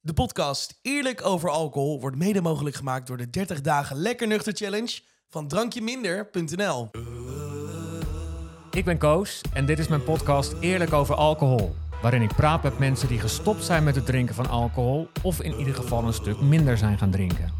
De podcast Eerlijk over alcohol wordt mede mogelijk gemaakt door de 30 dagen Lekker Nuchter Challenge van drankjeminder.nl. Ik ben Koos en dit is mijn podcast Eerlijk over alcohol. Waarin ik praat met mensen die gestopt zijn met het drinken van alcohol of in ieder geval een stuk minder zijn gaan drinken.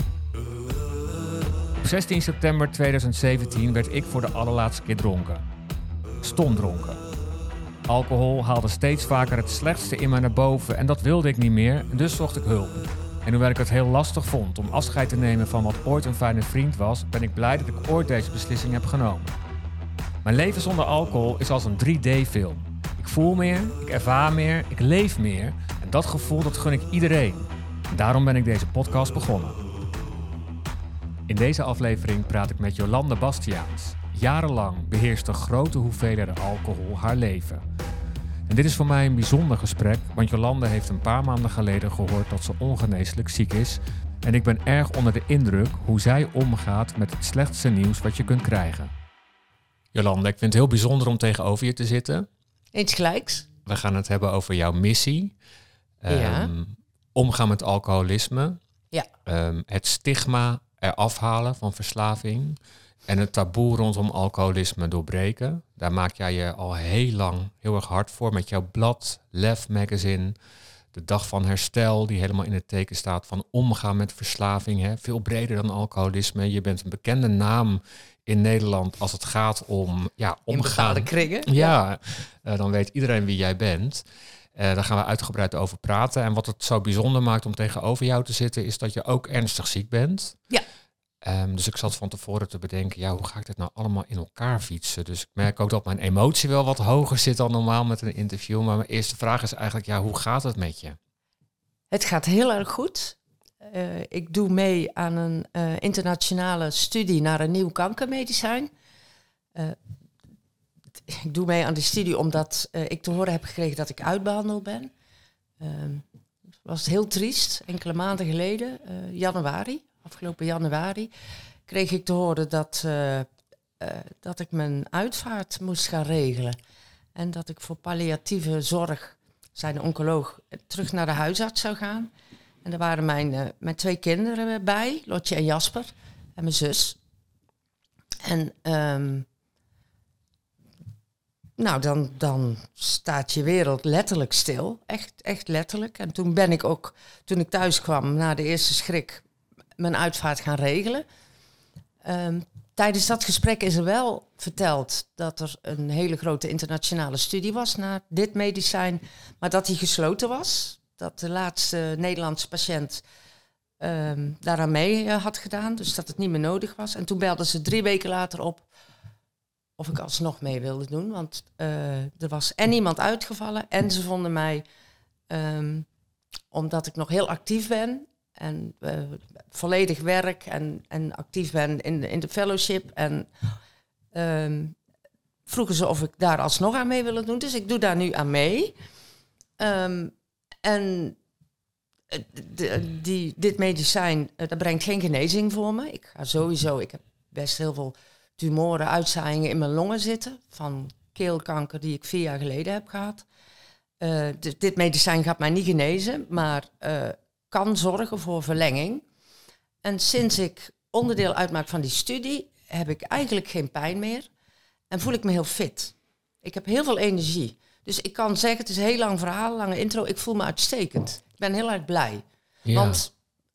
Op 16 september 2017 werd ik voor de allerlaatste keer dronken. Stomdronken. Alcohol haalde steeds vaker het slechtste in mij naar boven en dat wilde ik niet meer, dus zocht ik hulp. En hoewel ik het heel lastig vond om afscheid te nemen van wat ooit een fijne vriend was, ben ik blij dat ik ooit deze beslissing heb genomen. Mijn leven zonder alcohol is als een 3D-film. Ik voel meer, ik ervaar meer, ik leef meer en dat gevoel dat gun ik iedereen. En daarom ben ik deze podcast begonnen. In deze aflevering praat ik met Jolande Bastiaans. Jarenlang beheerste grote hoeveelheden alcohol haar leven. En dit is voor mij een bijzonder gesprek, want Jolande heeft een paar maanden geleden gehoord dat ze ongeneeslijk ziek is. En ik ben erg onder de indruk hoe zij omgaat met het slechtste nieuws wat je kunt krijgen. Jolande, ik vind het heel bijzonder om tegenover je te zitten. Eens gelijks. We gaan het hebben over jouw missie. Ja. Omgaan met alcoholisme. Ja. Het stigma eraf halen van verslaving. En het taboe rondom alcoholisme doorbreken. Daar maak jij je al heel lang heel erg hard voor met jouw blad, Lef Magazine. De Dag van Herstel, die helemaal in het teken staat van omgaan met verslaving. Hè? Veel breder dan alcoholisme. Je bent een bekende naam in Nederland als het gaat om omgaan. In bepaalde kringen. Ja, dan weet iedereen wie jij bent. Daar gaan we uitgebreid over praten. En wat het zo bijzonder maakt om tegenover jou te zitten, is dat je ook ernstig ziek bent. Ja. Dus ik zat van tevoren te bedenken, hoe ga ik dit nou allemaal in elkaar fietsen? Dus ik merk ook dat mijn emotie wel wat hoger zit dan normaal met een interview. Maar mijn eerste vraag is eigenlijk, hoe gaat het met je? Het gaat heel erg goed. Ik doe mee aan een internationale studie naar een nieuw kankermedicijn. Ik doe mee aan die studie omdat ik te horen heb gekregen dat ik uitbehandeld ben. Het was heel triest. Enkele maanden geleden, afgelopen januari, kreeg ik te horen dat ik mijn uitvaart moest gaan regelen. En dat ik voor palliatieve zorg, zei de oncoloog, terug naar de huisarts zou gaan. En daar waren mijn 2 kinderen bij, Lotje en Jasper, en mijn zus. En dan staat je wereld letterlijk stil. Echt letterlijk. En toen ben ik ook, toen ik thuis kwam, na de eerste schrik, mijn uitvaart gaan regelen. Tijdens dat gesprek is er wel verteld dat er een hele grote internationale studie was naar dit medicijn, maar dat die gesloten was. Dat de laatste Nederlandse patiënt daaraan mee had gedaan, dus dat het niet meer nodig was. En toen belden ze 3 weken later op of ik alsnog mee wilde doen, want er was en iemand uitgevallen en ze vonden mij, omdat ik nog heel actief ben en volledig werk en actief ben in de fellowship. En vroegen ze of ik daar alsnog aan mee wilde doen. Dus ik doe daar nu aan mee. Dit medicijn, dat brengt geen genezing voor me. Ik heb best heel veel tumoren, uitzaaiingen in mijn longen zitten. Van keelkanker die ik 4 jaar geleden heb gehad. Dit medicijn gaat mij niet genezen, maar kan zorgen voor verlenging. En sinds ik onderdeel uitmaak van die studie, heb ik eigenlijk geen pijn meer. En voel ik me heel fit. Ik heb heel veel energie. Dus ik kan zeggen, het is een heel lang verhaal, lange intro. Ik voel me uitstekend. Ik ben heel erg blij. Ja. Want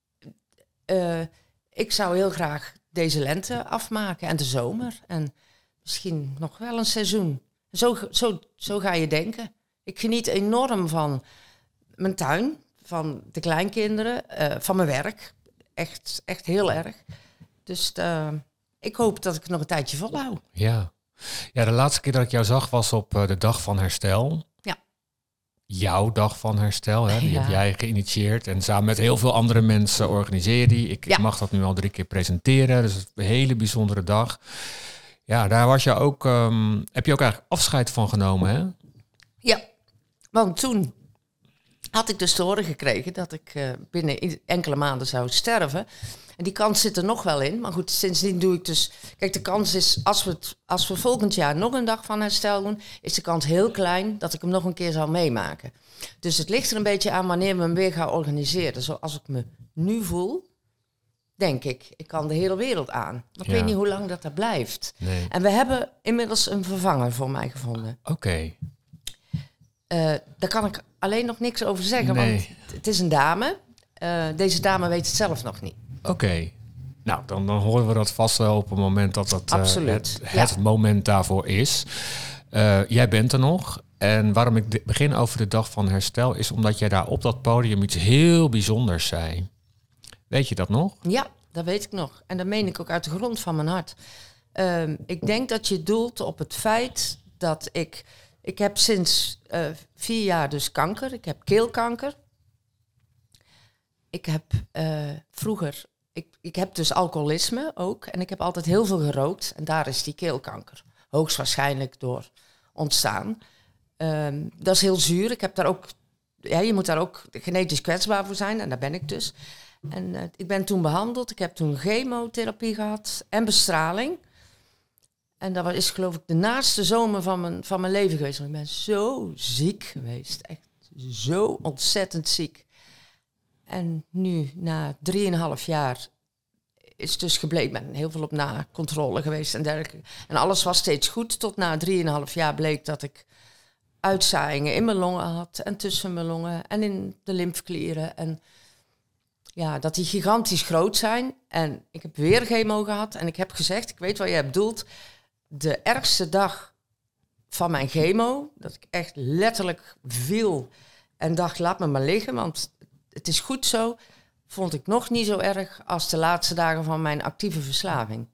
ik zou heel graag deze lente afmaken en de zomer. En misschien nog wel een seizoen. Zo ga je denken. Ik geniet enorm van mijn tuin, van de kleinkinderen, van mijn werk. Echt heel erg. Dus ik hoop dat ik het nog een tijdje volhoud. Ja, de laatste keer dat ik jou zag was op de Dag van Herstel. Ja. Jouw Dag van Herstel, hè? Die heb jij geïnitieerd. En samen met heel veel andere mensen organiseer je die. Ik mag dat nu al 3 keer presenteren. Dus het is een hele bijzondere dag. Ja, daar was je ook, heb je ook eigenlijk afscheid van genomen, hè? Ja, want toen had ik dus te horen gekregen dat ik binnen enkele maanden zou sterven. En die kans zit er nog wel in. Maar goed, sindsdien doe ik dus... Kijk, de kans is, als we volgend jaar nog een dag van herstel doen, is de kans heel klein dat ik hem nog een keer zal meemaken. Dus het ligt er een beetje aan wanneer we hem weer gaan organiseren. Zoals ik me nu voel, denk ik kan de hele wereld aan. Maar ik weet niet hoe lang dat blijft. Nee. En we hebben inmiddels een vervanger voor mij gevonden. Oké. Daar kan ik alleen nog niks over zeggen, Nee. want het is een dame. Deze dame weet het zelf nog niet. Oké. Nou, dan horen we dat vast wel op het moment dat dat Absoluut. het moment daarvoor is. Jij bent er nog. En waarom ik begin over de dag van herstel is omdat jij daar op dat podium iets heel bijzonders zei. Weet je dat nog? Ja, dat weet ik nog. En dat meen ik ook uit de grond van mijn hart. Ik denk dat je doelt op het feit dat ik heb sinds 4 jaar dus kanker. Ik heb keelkanker. Ik heb vroeger... Ik heb dus alcoholisme ook. En ik heb altijd heel veel gerookt. En daar is die keelkanker hoogstwaarschijnlijk door ontstaan. Dat is heel zuur. Ik heb daar ook... Ja, je moet daar ook genetisch kwetsbaar voor zijn. En daar ben ik dus. En ik ben toen behandeld. Ik heb toen chemotherapie gehad en bestraling. En dat is geloof ik de naaste zomer van mijn leven geweest. Want ik ben zo ziek geweest. Echt zo ontzettend ziek. En nu, na 3,5 jaar, is dus gebleken... Ik ben heel veel op na-controle geweest en dergelijke. En alles was steeds goed. Tot na 3,5 jaar bleek dat ik uitzaaiingen in mijn longen had. En tussen mijn longen en in de lymfeklieren. En ja, dat die gigantisch groot zijn. En ik heb weer chemo gehad. En ik heb gezegd, ik weet wat jij bedoelt... De ergste dag van mijn chemo, dat ik echt letterlijk viel en dacht, laat me maar liggen, want het is goed zo, vond ik nog niet zo erg als de laatste dagen van mijn actieve verslaving.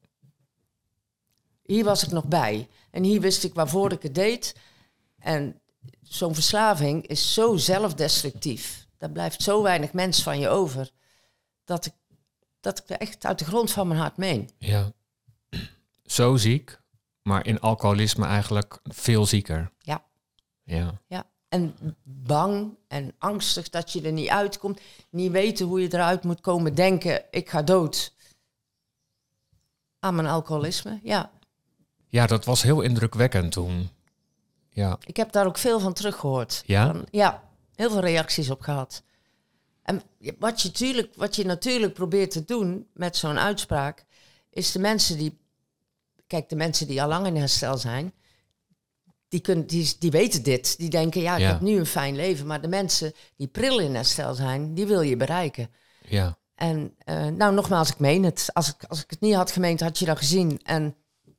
Hier was ik nog bij en hier wist ik waarvoor ik het deed. En zo'n verslaving is zo zelfdestructief. Daar blijft zo weinig mens van je over, dat ik er echt uit de grond van mijn hart meen. Ja. Zo ziek. Maar in alcoholisme eigenlijk veel zieker. Ja. Ja. Ja. En bang en angstig dat je er niet uitkomt. Niet weten hoe je eruit moet komen. Denken, ik ga dood. Aan mijn alcoholisme, ja. Ja, dat was heel indrukwekkend toen. Ja. Ik heb daar ook veel van teruggehoord. Ja? Ja, heel veel reacties op gehad. En wat je natuurlijk probeert te doen met zo'n uitspraak... is de mensen die... Kijk, de mensen die al lang in herstel zijn, die weten dit. Die denken, ik heb nu een fijn leven. Maar de mensen die pril in herstel zijn, die wil je bereiken. Ja. En nogmaals, ik meen het. Als ik het niet had gemeend, had je dat gezien. En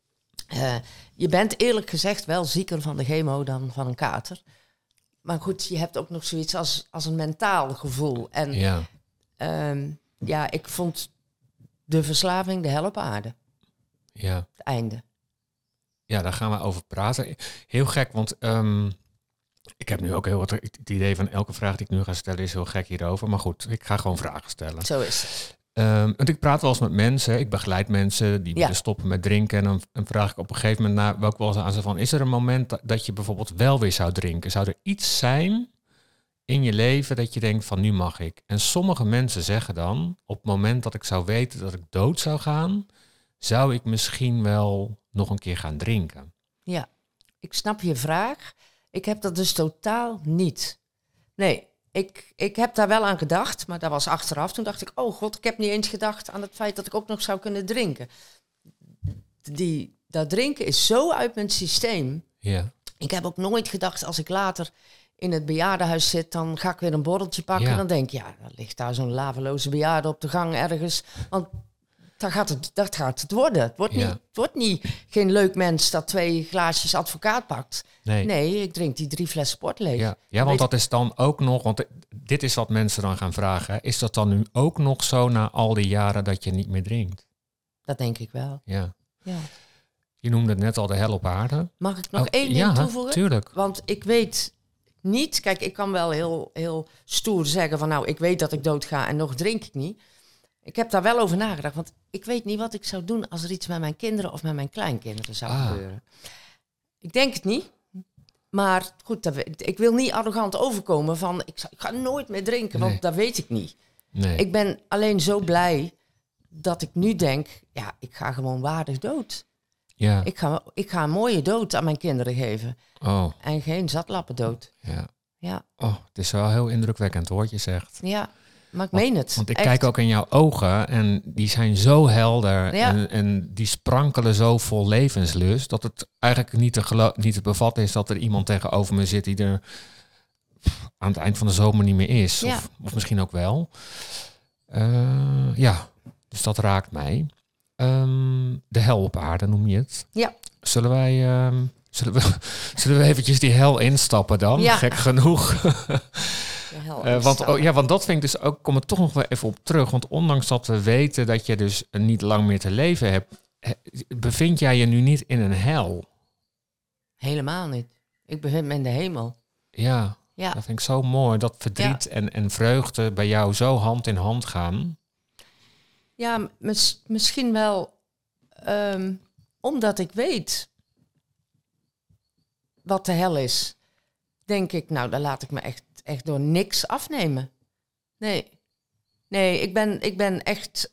je bent eerlijk gezegd wel zieker van de chemo dan van een kater. Maar goed, je hebt ook nog zoiets als een mentaal gevoel. En ik vond de verslaving de hel op aarde. Ja. Het einde. Ja, daar gaan we over praten. Heel gek, want ik heb nu ook heel wat... Het idee van elke vraag die ik nu ga stellen is heel gek hierover. Maar goed, ik ga gewoon vragen stellen. Zo is het. Want ik praat wel eens met mensen. Ik begeleid mensen die willen stoppen met drinken. En dan vraag ik op een gegeven moment wel eens aan ze van... Is er een moment dat je bijvoorbeeld wel weer zou drinken? Zou er iets zijn in je leven dat je denkt van nu mag ik? En sommige mensen zeggen dan... Op het moment dat ik zou weten dat ik dood zou gaan... zou ik misschien wel nog een keer gaan drinken. Ja, ik snap je vraag. Ik heb dat dus totaal niet. Nee, ik heb daar wel aan gedacht, maar dat was achteraf. Toen dacht ik, oh god, ik heb niet eens gedacht aan het feit dat ik ook nog zou kunnen drinken. Dat drinken is zo uit mijn systeem. Ja. Ik heb ook nooit gedacht, als ik later in het bejaardenhuis zit, dan ga ik weer een borreltje pakken. Ja. Dan denk ik, dan ligt daar zo'n laveloze bejaarde op de gang ergens. Want dat gaat het worden. Het wordt niet geen leuk mens dat 2 glaasjes advocaat pakt. Nee, ik drink die 3 flessen port leeg. Ja, want dat is dan ook nog... Want dit is wat mensen dan gaan vragen. Hè. Is dat dan nu ook nog zo na al die jaren dat je niet meer drinkt? Dat denk ik wel. Ja. Ja. Je noemde het net al de hel op aarde. Mag ik nog één ding toevoegen? Ja, tuurlijk. Want ik weet niet... Kijk, ik kan wel heel stoer zeggen van... ik weet dat ik doodga en nog drink ik niet. Ik heb daar wel over nagedacht. Want ik weet niet wat ik zou doen als er iets met mijn kinderen of met mijn kleinkinderen zou gebeuren. Ik denk het niet. Maar goed, ik wil niet arrogant overkomen van... Ik ga nooit meer drinken, Nee. want dat weet ik niet. Nee. Ik ben alleen zo blij dat ik nu denk... Ja, ik ga gewoon waardig dood. Ja. Ik ga een mooie dood aan mijn kinderen geven. Oh, En geen zatlappen-dood. ja. Ja, Oh, het is wel heel indrukwekkend hoor, wat je zegt. ja. Maar ik meen het. Want ik echt. kijk ook in jouw ogen en die zijn zo helder Ja. en die sprankelen zo vol levenslust... dat het eigenlijk niet te bevatten is dat er iemand tegenover me zit... die er aan het eind van de zomer niet meer is. Ja. Of misschien ook wel. Ja, dus dat raakt mij. De hel op aarde noem je het. Ja. Zullen we eventjes die hel instappen dan? Ja. Gek genoeg. De hel Want dat vind ik dus ook, kom ik toch nog wel even op terug. Want ondanks dat we weten dat je dus niet lang meer te leven hebt, bevind jij je nu niet in een hel? Helemaal niet. Ik bevind me in de hemel. Ja, Ja. dat vind ik zo mooi. Dat verdriet en vreugde bij jou zo hand in hand gaan. Ja, misschien wel omdat ik weet wat de hel is. Denk ik, nou, dan laat ik me echt door niks afnemen. Nee, ik ben echt...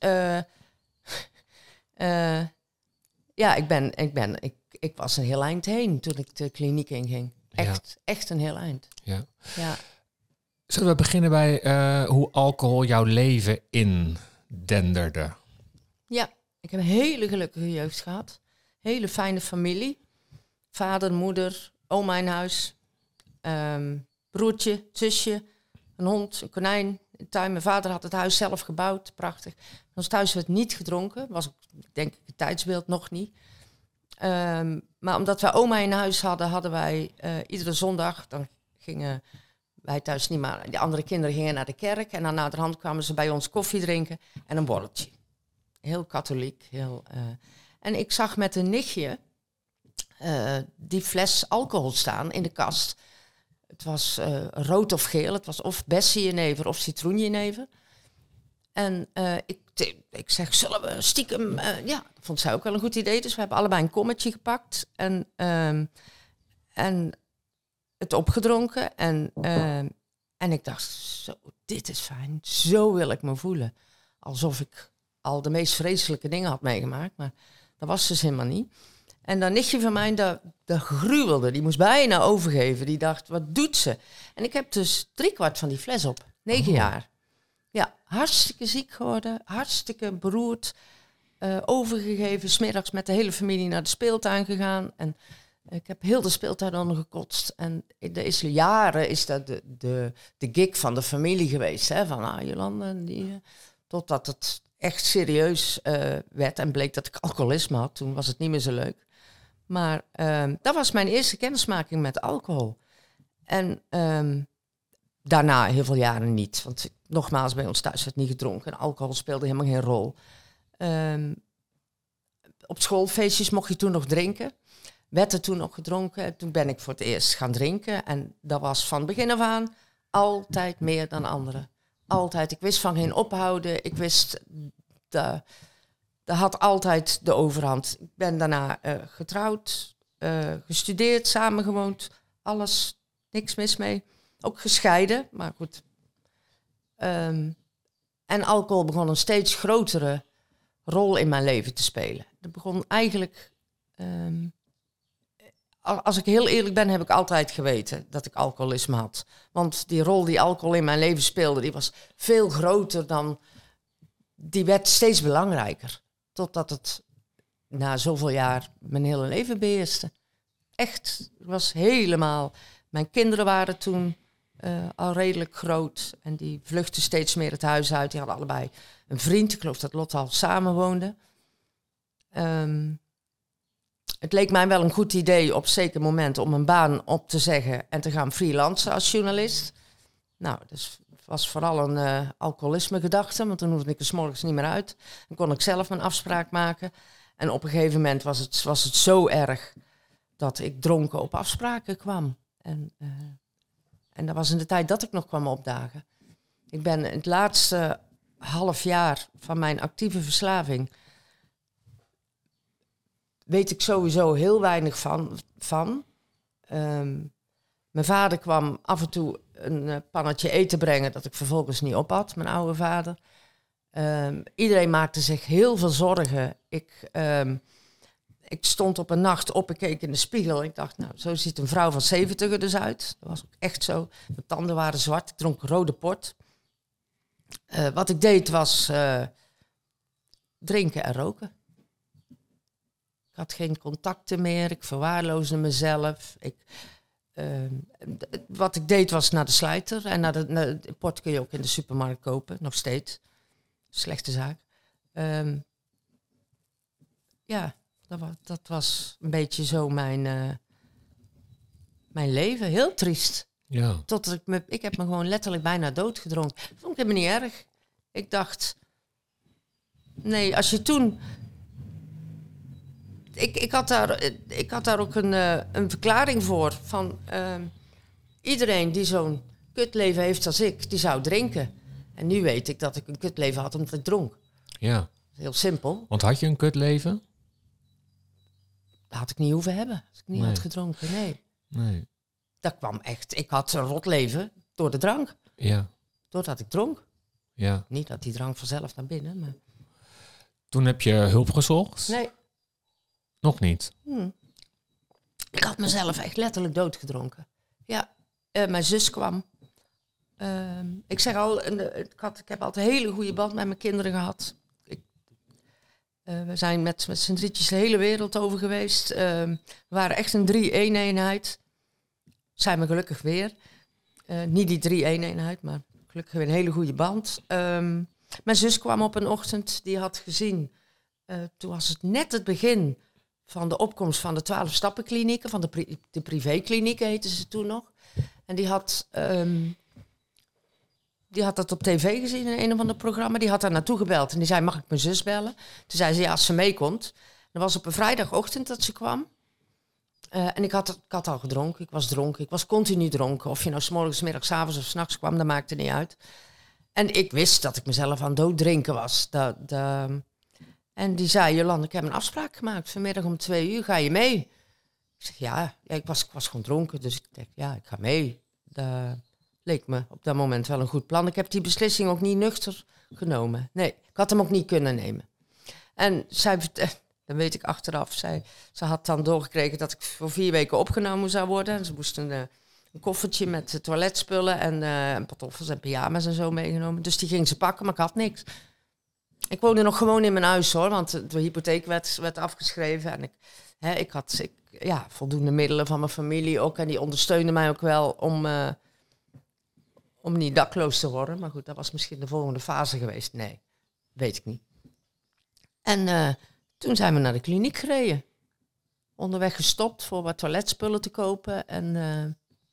Ik was een heel eind heen toen ik de kliniek inging. Echt een heel eind. Ja. Ja. Zullen we beginnen bij hoe alcohol jouw leven indenderde? Ja, ik heb een hele gelukkige jeugd gehad. Hele fijne familie. Vader, moeder, oma in huis. Broertje, zusje, een hond, een konijn. In tuin. Mijn vader had het huis zelf gebouwd, prachtig. Ons thuis werd niet gedronken. Was ook, denk ik, het tijdsbeeld nog niet. Maar omdat wij oma in huis hadden wij iedere zondag... dan gingen wij thuis niet, maar de andere kinderen gingen naar de kerk... en dan naderhand kwamen ze bij ons koffie drinken en een borreltje. Heel katholiek. En ik zag met een nichtje die fles alcohol staan in de kast. Het was rood of geel. Het was of bessenjenever of citroenjenever. En ik zeg, zullen we stiekem... ja, dat vond zij ook wel een goed idee. Dus we hebben allebei een kommetje gepakt. En het opgedronken. En ik dacht, zo, dit is fijn. Zo wil ik me voelen. Alsof ik al de meest vreselijke dingen had meegemaakt. Maar dat was dus helemaal niet. En dat nichtje van mij, dat gruwelde. Die moest bijna overgeven. Die dacht, wat doet ze? En ik heb dus 3/4 van die fles op. 9 jaar. Ja, hartstikke ziek geworden. Hartstikke beroerd. Overgegeven. 's Middags met de hele familie naar de speeltuin gegaan. En ik heb heel de speeltuin ondergekotst. En jaren is dat de gig van de familie geweest. Hè? Van, Jolanda, totdat het echt serieus werd en bleek dat ik alcoholisme had. Toen was het niet meer zo leuk. Maar dat was mijn eerste kennismaking met alcohol. En daarna heel veel jaren niet. Want nogmaals, bij ons thuis werd niet gedronken. Alcohol speelde helemaal geen rol. Op schoolfeestjes mocht je toen nog drinken. Werd er toen nog gedronken. En toen ben ik voor het eerst gaan drinken. En dat was van begin af aan altijd meer dan anderen. Altijd. Ik wist van geen ophouden. Ik wist... Dat had altijd de overhand. Ik ben daarna getrouwd, gestudeerd, samengewoond. Alles, niks mis mee. Ook gescheiden, maar goed. En alcohol begon een steeds grotere rol in mijn leven te spelen. Dat begon eigenlijk... als ik heel eerlijk ben, heb ik altijd geweten dat ik alcoholisme had. Want die rol die alcohol in mijn leven speelde, die was veel groter dan... Die werd steeds belangrijker. Totdat het na zoveel jaar mijn hele leven beheerste. Echt, het was helemaal... Mijn kinderen waren toen al redelijk groot. En die vluchtten steeds meer het huis uit. Die hadden allebei een vriend. Ik geloof dat Lot al samenwoonde. Het leek mij wel een goed idee op een zeker moment om een baan op te zeggen en te gaan freelancen als journalist. Nou, dus was vooral een alcoholisme-gedachte, want dan hoefde ik er 's morgens niet meer uit. Dan kon ik zelf mijn afspraak maken. En op een gegeven moment was het zo erg dat ik dronken op afspraken kwam. En dat was in de tijd dat ik nog kwam opdagen. Ik ben het laatste half jaar van mijn actieve verslaving... weet ik sowieso heel weinig van. Mijn vader kwam af en toe een pannetje eten brengen dat ik vervolgens niet op had, mijn oude vader. Iedereen maakte zich heel veel zorgen. Ik stond op een nacht op, ik keek in de spiegel. Ik dacht, nou, zo ziet een vrouw van 70 er dus uit. Dat was ook echt zo. Mijn tanden waren zwart, ik dronk rode port. Wat ik deed was drinken en roken. Ik had geen contacten meer, ik verwaarloosde mezelf. Wat ik deed was naar de slijter. En de port kun je ook in de supermarkt kopen, nog steeds. Slechte zaak. Dat was een beetje zo mijn leven. Heel triest. Ja. Totdat ik heb me gewoon letterlijk bijna doodgedronken. Dat vond ik helemaal niet erg. Ik dacht, nee, als je toen... Ik had daar ook een verklaring voor. Van iedereen die zo'n kutleven heeft als ik, die zou drinken. En nu weet ik dat ik een kutleven had omdat ik dronk. Ja. Heel simpel. Want had je een kutleven? Dat had ik niet hoeven hebben als ik niet had gedronken, nee. Dat kwam echt. Ik had een rot leven door de drank. Ja. Doordat ik dronk. Ja. Niet dat die drank vanzelf naar binnen, maar... Toen heb je hulp gezocht? Nee. Nog niet? Ik had mezelf echt letterlijk doodgedronken. Ja. Mijn zus kwam. Ik zeg al, ik heb altijd een hele goede band met mijn kinderen gehad. We zijn met z'n drietjes de hele wereld over geweest. We waren echt een 3-1-eenheid. Zijn we gelukkig weer. Niet die 3-1-eenheid, maar gelukkig weer een hele goede band. Mijn zus kwam op een ochtend, die had gezien... toen was het net het begin van de opkomst van de 12-stappenklinieken... van de privéklinieken heten ze toen nog. En die had dat op tv gezien in een of ander programma. Die had daar naartoe gebeld en die zei, mag ik mijn zus bellen? Toen zei ze, ja, als ze meekomt. Dat was op een vrijdagochtend dat ze kwam. En ik had al gedronken, ik was dronken. Ik was continu dronken. Of je nou 's morgens, 's middags, 's avonds of 's nachts kwam, dat maakte niet uit. En ik wist dat ik mezelf aan dood drinken was. En die zei, Jolande, ik heb een afspraak gemaakt. Vanmiddag om 2:00, ga je mee? Ik zeg, ja, ik was gewoon dronken. Dus ik dacht, ja, ik ga mee. Dat leek me op dat moment wel een goed plan. Ik heb die beslissing ook niet nuchter genomen. Nee, ik had hem ook niet kunnen nemen. En zij, dan weet ik achteraf, ze had dan doorgekregen dat ik voor 4 weken opgenomen zou worden. En ze moesten een koffertje met toiletspullen en pantoffels en pyjama's en zo meegenomen. Dus die ging ze pakken, maar ik had niks. Ik woonde nog gewoon in mijn huis hoor, want de hypotheek werd afgeschreven. En ik had voldoende middelen van mijn familie ook. En die ondersteunden mij ook wel om niet dakloos te worden. Maar goed, dat was misschien de volgende fase geweest. Nee, weet ik niet. En toen zijn we naar de kliniek gereden. Onderweg gestopt voor wat toiletspullen te kopen. En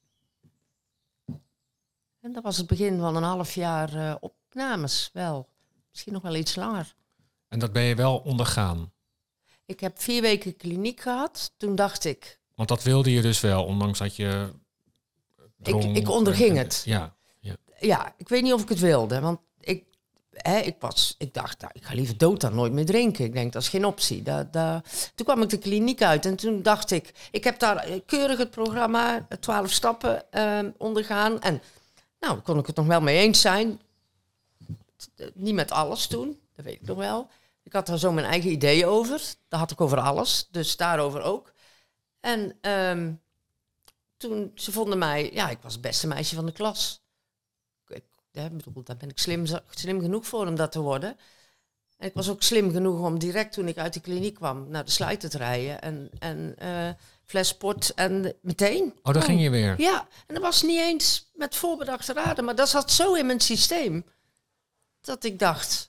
dat was het begin van een half jaar opnames wel. Misschien nog wel iets langer. En dat ben je wel ondergaan? Ik heb 4 weken kliniek gehad. Toen dacht ik... Want dat wilde je dus wel, ondanks dat je dronk. Ik onderging het. Ja, ik weet niet of ik het wilde. Want ik dacht, nou, ik ga liever dood dan nooit meer drinken. Ik denk, dat is geen optie. Toen kwam ik de kliniek uit en toen dacht ik heb daar keurig het programma 12 stappen ondergaan. En nou, kon ik het nog wel mee eens zijn. Niet met alles toen, dat weet ik nog wel. Ik had daar zo mijn eigen ideeën over. Daar had ik over alles, dus daarover ook. En toen, ze vonden mij... Ja, ik was het beste meisje van de klas. Daar ben ik slim genoeg voor om dat te worden. En ik was ook slim genoeg om direct toen ik uit de kliniek kwam... naar de slijter te rijden en fles sport en meteen. Oh, daar ging je weer? Ja, en dat was niet eens met voorbedachte raden... maar dat zat zo in mijn systeem... dat ik dacht...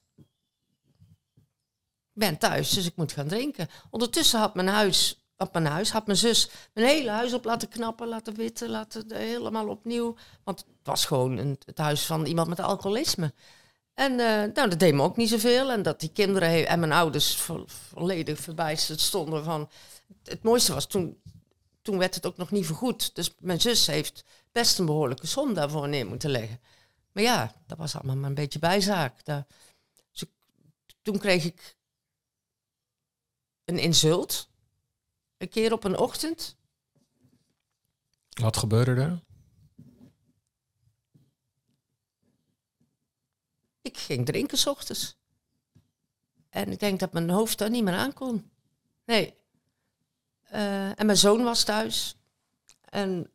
ik ben thuis, dus ik moet gaan drinken. Ondertussen had mijn zus mijn hele huis op laten knappen, laten witten, helemaal opnieuw. Want het was gewoon het huis van iemand met alcoholisme. En dat deed me ook niet zoveel. En dat die kinderen en mijn ouders volledig verbijsterd stonden van... Het mooiste was, toen werd het ook nog niet vergoed. Dus mijn zus heeft best een behoorlijke som daarvoor neer moeten leggen. Maar ja, dat was allemaal maar een beetje bijzaak. Toen kreeg ik een insult. Een keer op een ochtend. Wat gebeurde er? Ik ging drinken 's ochtends. En ik denk dat mijn hoofd daar niet meer aan kon. Nee. En mijn zoon was thuis. En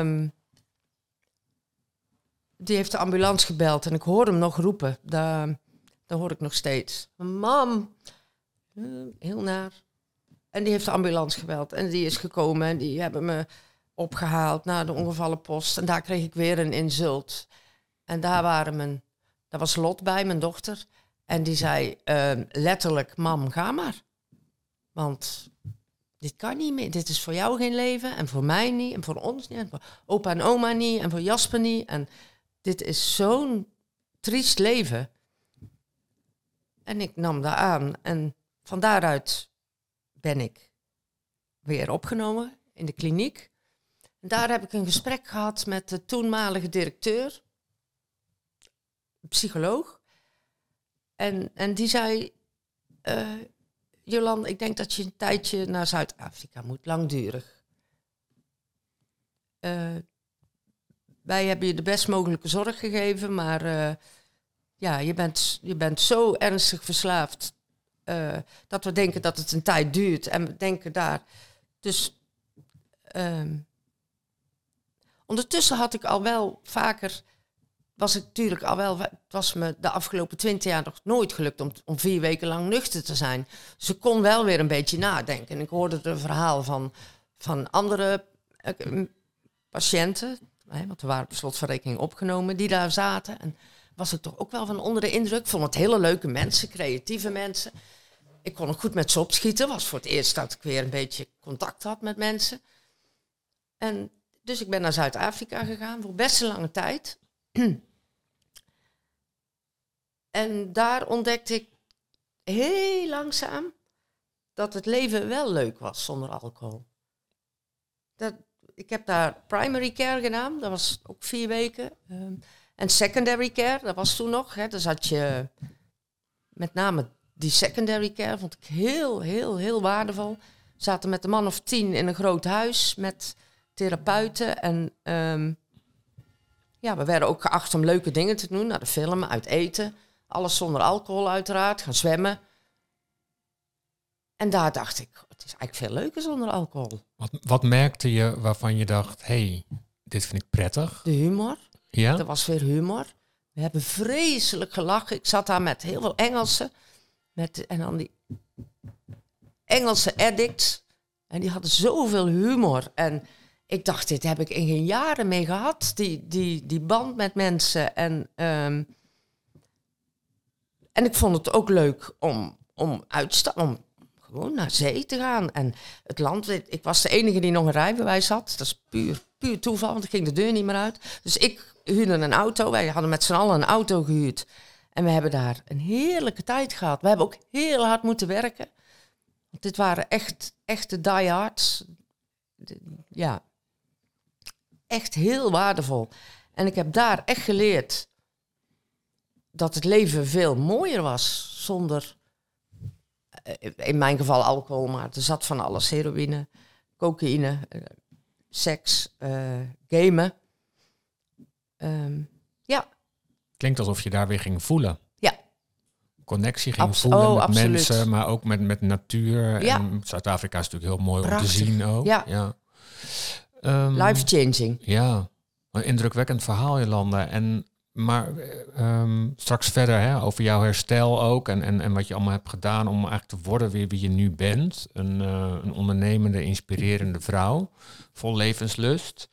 die heeft de ambulance gebeld. En ik hoorde hem nog roepen. Daar hoor ik nog steeds. Mam. Heel naar. En die heeft de ambulance gebeld. En die is gekomen. En die hebben me opgehaald naar de ongevallenpost. En daar kreeg ik weer een insult. En daar was Lot bij, mijn dochter. En die zei letterlijk, mam, ga maar. Want dit kan niet meer. Dit is voor jou geen leven. En voor mij niet. En voor ons niet. En voor opa en oma niet. En voor Jasper niet. En dit is zo'n triest leven. En ik nam dat aan. En van daaruit ben ik weer opgenomen in de kliniek. En daar heb ik een gesprek gehad met de toenmalige directeur. Een psycholoog. En die zei... Jolande, ik denk dat je een tijdje naar Zuid-Afrika moet. Langdurig. Wij hebben je de best mogelijke zorg gegeven. Maar je bent zo ernstig verslaafd... dat we denken dat het een tijd duurt. En we denken daar... Dus... ondertussen had ik al wel vaker... Het was me de afgelopen 20 jaar nog nooit gelukt om 4 weken lang nuchter te zijn. Dus ik kon wel weer een beetje nadenken. En ik hoorde het verhaal van andere patiënten, want er waren per slot van rekening opgenomen, die daar zaten. En was ik toch ook wel van onder de indruk. Ik vond het hele leuke mensen, creatieve mensen. Ik kon ook goed met ze opschieten. Was voor het eerst dat ik weer een beetje contact had met mensen. En dus ik ben naar Zuid-Afrika gegaan voor best een lange tijd. En daar ontdekte ik heel langzaam dat het leven wel leuk was zonder alcohol. Ik heb daar primary care gedaan, dat was ook 4 weken. En secondary care, dat was toen nog. Hè, dus had je met name die secondary care, vond ik heel, heel, heel waardevol. We zaten met een man of 10 in een groot huis met therapeuten en... we werden ook geacht om leuke dingen te doen. Naar de film, uit eten. Alles zonder alcohol uiteraard. Gaan zwemmen. En daar dacht ik, het is eigenlijk veel leuker zonder alcohol. Wat merkte je waarvan je dacht, dit vind ik prettig? De humor. Ja? Er was weer humor. We hebben vreselijk gelachen. Ik zat daar met heel veel Engelsen. En dan die Engelse addicts. En die hadden zoveel humor. En... ik dacht, dit heb ik in geen jaren mee gehad. Die band met mensen. En ik vond het ook leuk om gewoon naar zee te gaan. En het land... Ik was de enige die nog een rijbewijs had. Dat is puur toeval, want ik ging de deur niet meer uit. Dus ik huurde een auto. Wij hadden met z'n allen een auto gehuurd. En we hebben daar een heerlijke tijd gehad. We hebben ook heel hard moeten werken. Want dit waren echte diehards. Ja... echt heel waardevol. En ik heb daar echt geleerd dat het leven veel mooier was zonder, in mijn geval alcohol, maar er zat van alles. Heroïne, cocaïne, seks, gamen. Klinkt alsof je daar weer ging voelen. Ja. Connectie ging voelen met absoluut. mensen, maar ook met natuur. Ja. En Zuid-Afrika is natuurlijk heel mooi Prachtig. om te zien ook. Ja. Life-changing. Ja, een indrukwekkend verhaal, Jolande. Maar straks verder over jouw herstel ook en wat je allemaal hebt gedaan om eigenlijk te worden weer wie je nu bent. Een ondernemende, inspirerende vrouw, vol levenslust.